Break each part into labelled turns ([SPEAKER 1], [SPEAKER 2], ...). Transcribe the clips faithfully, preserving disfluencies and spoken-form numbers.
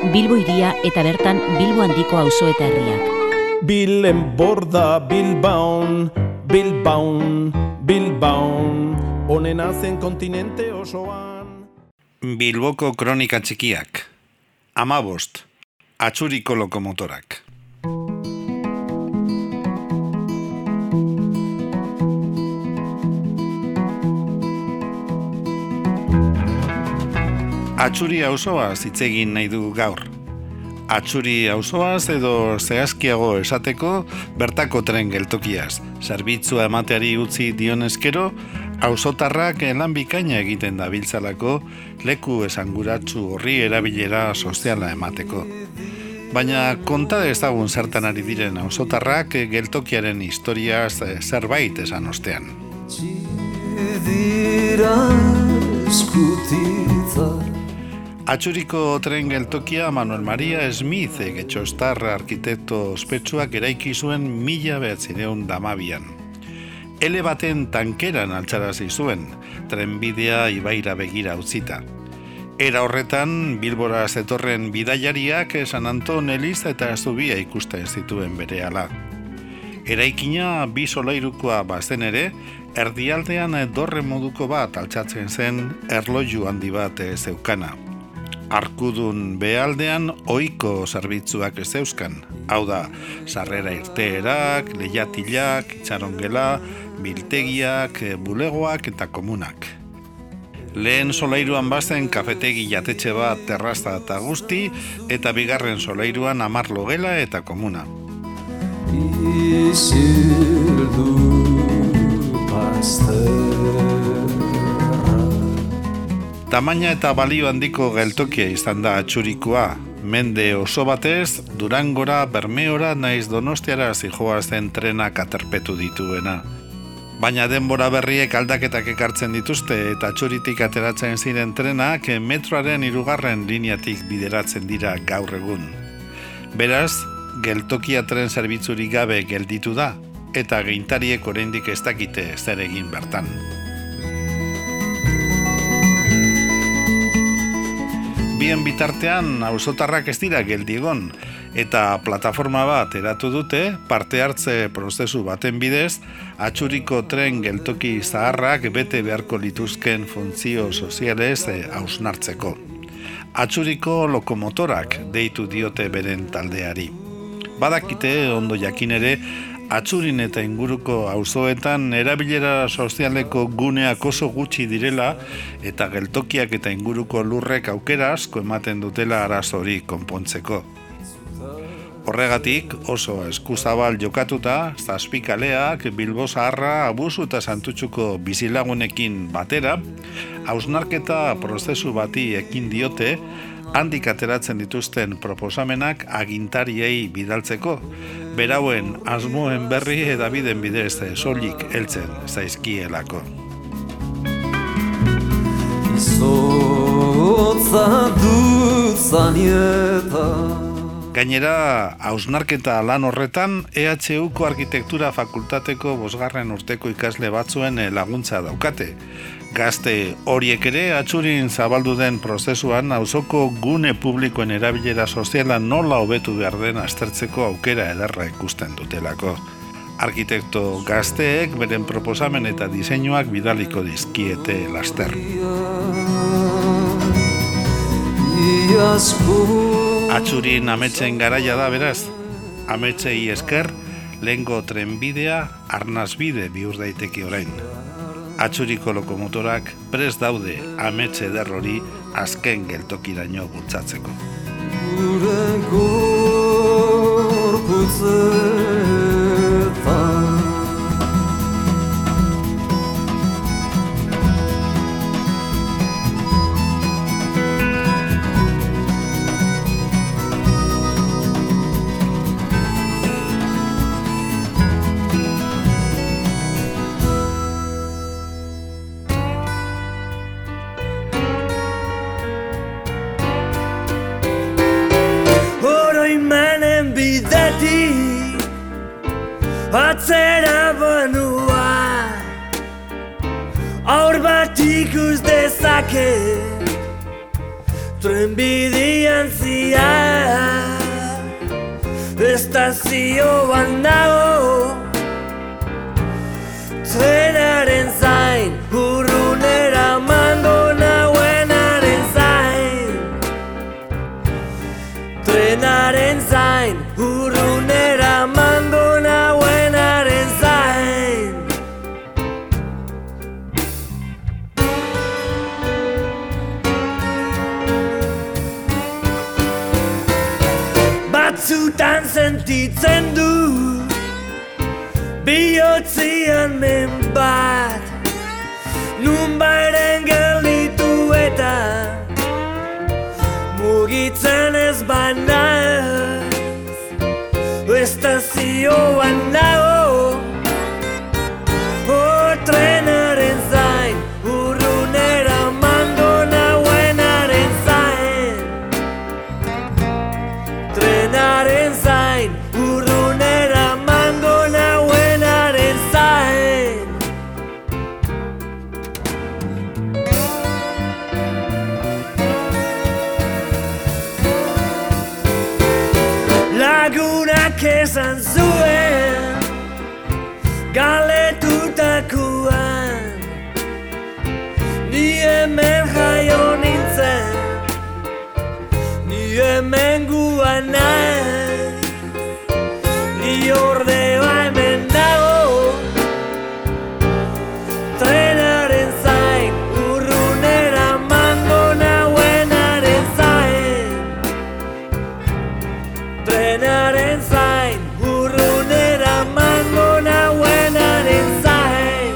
[SPEAKER 1] Bilbo hiria eta bertan Bilbo handiko auzo eta herriak.
[SPEAKER 2] Bilen borda Bilbaon, Bilbaon, Bilbaon, onena zen kontinente osoan.
[SPEAKER 3] Bilboko kronika txikiak. Amabost. Atxuriko lokomotorak. Atxuri auzoaz hitz egin nahi du gaur. Atxuri auzoaz edo zehazkiago esateko bertako tren geltokiaz. Zerbitzua emateari utzi dionezkero, auzotarrak lan bikaina egiten dabiltzalako leku esanguratsu horri erabilera soziala emateko. Baina konta ezagun zertan ari diren auzotarrak geltokiaren historiaz zerbait esan ostean. Atxuriko tren geltokia Manuel Maria Smith getxostar arkitekto ospetsuak eraiki zuen mila bederatziehun eta hamabian. Ele baten tankeran altxarazi zuen, trenbidea ibaira begira utzita. Era horretan, Bilbora zetorren bidaiariak San Anton Eliza eta Zubia ikusten zituen berehala. Eraikina bi solairukoa bazen ere, erdialdean dorre moduko bat altxatzen zen erloju handi bat zeukana. Arkudun behaldean ohiko zerbitzuak ez zeuzkan. Hau da, sarrera irteerak, leihatilak, itxarongela, biltegiak, bulegoak eta komunak. Lehen solairuan bazen kafetegi jatetxe bat terraza eta guzti, eta bigarren solairuan hamar logela eta komuna. Tamaina eta balio handiko geltokia izan da atxurikoa. Mende oso batez, Durangora, Bermeora naiz Donostiara zihoazen trenak aterpetu dituena. Baina denbora berriek aldaketak ekartzen dituzte eta atxuritik ateratzen ziren trenak metroaren hirugarren lineatik bideratzen dira gaur egun. Beraz, geltokia tren zerbitzurik gabe gelditu da eta agintariek oraindik ez dakite zer egin bertan. Bien bitartean, auzotarrak ez dira geldi egon, eta plataforma bat eratu dute parte hartze prozesu baten bidez, atxuriko tren geltoki zaharrak bete beharko lituzken funtzio sozialez hausnartzeko. Atxuriko lokomotorak deitu diote beren taldeari. Badakite ondo jakin ere, Atxurin eta inguruko auzoetan erabilera sozialeko guneak oso gutxi direla eta geltokiak eta inguruko lurrek aukera asko ematen dutela arazo hori konpontzeko. Horregatik oso eskuzabal jokatuta, zazpikaleak, Bilbo Zaharra, Abusu eta Santutxuko bizilagunekin batera, hausnarketa prozesu bati ekin diote, handik ateratzen dituzten proposamenak agintariei bidaltzeko, berauen asmoen berri edabiden bidez soilik heltzen zaizkielako. Gainera, hausnarketa lan horretan E H Uko Arkitektura Fakultateko bosgarren urteko ikasle batzuen laguntza daukate. Gazte horiek ere atxurin zabaldu den prozesuan auzoko gune publikoen erabilera soziala nola hobetu behar den aztertzeko aukera ederra ikusten dutelako. Arkitekto gazteek beren proposamen eta diseinuak bidaliko dizkiete laster. Atxurin ametsen garaia da beraz. Ametsei esker, lehengo trenbidea arnasbide bihur daiteke orain. Atxuriko lokomotorak prest daude ametxe derrori azken geltokiraino bultzatzeko.
[SPEAKER 4] Atzera banua aur bat ikus dezake Trenbidean zia, estazioan nago, trenaren zain, urrunera mando nauenaren zain. Trenaren zain, urrunera mando nauenaren zain. Batzutan sentitzen du bihotzian men bat, nunbairen gelditu eta mugitzen ez banaz. Estazioan nago, oh, trenaren zain, urrunera mando nauenaren zain. Trenaren zain, urrunera mando nauenaren zain. Lagunak esan zuen, galetutakoan, ni hemen jaio nintzen, ni hemen guan naiz, ni ordea hemen dago, trenaren zain, urrunera mando nauenaren zain. Trenaren zain, urrunera mando nauenaren zain.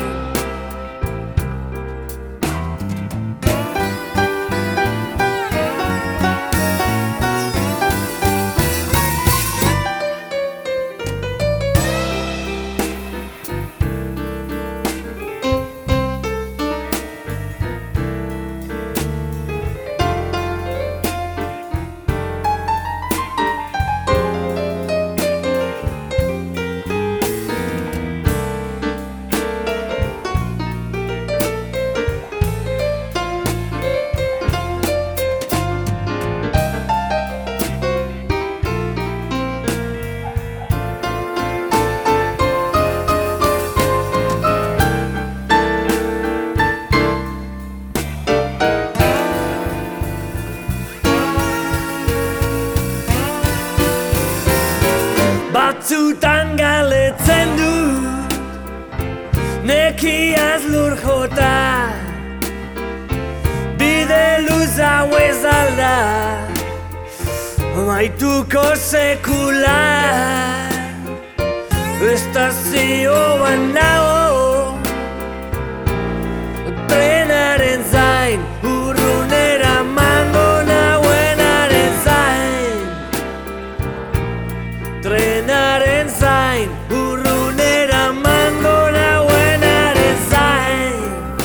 [SPEAKER 4] Batzutan galetzen dut, nekiaz lur jota, bide luz hau ez alda, maituko sekula. Estazioan nago, trenaren zain, urrunera mando nauenaren zain. Trenaren zain, urrunera mando nauenaren zain.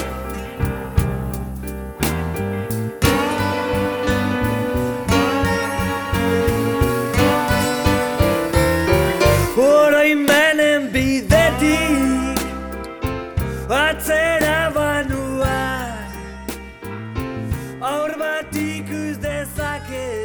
[SPEAKER 4] Oroimenen bidetik atzera banua, aur bat ikus dezake.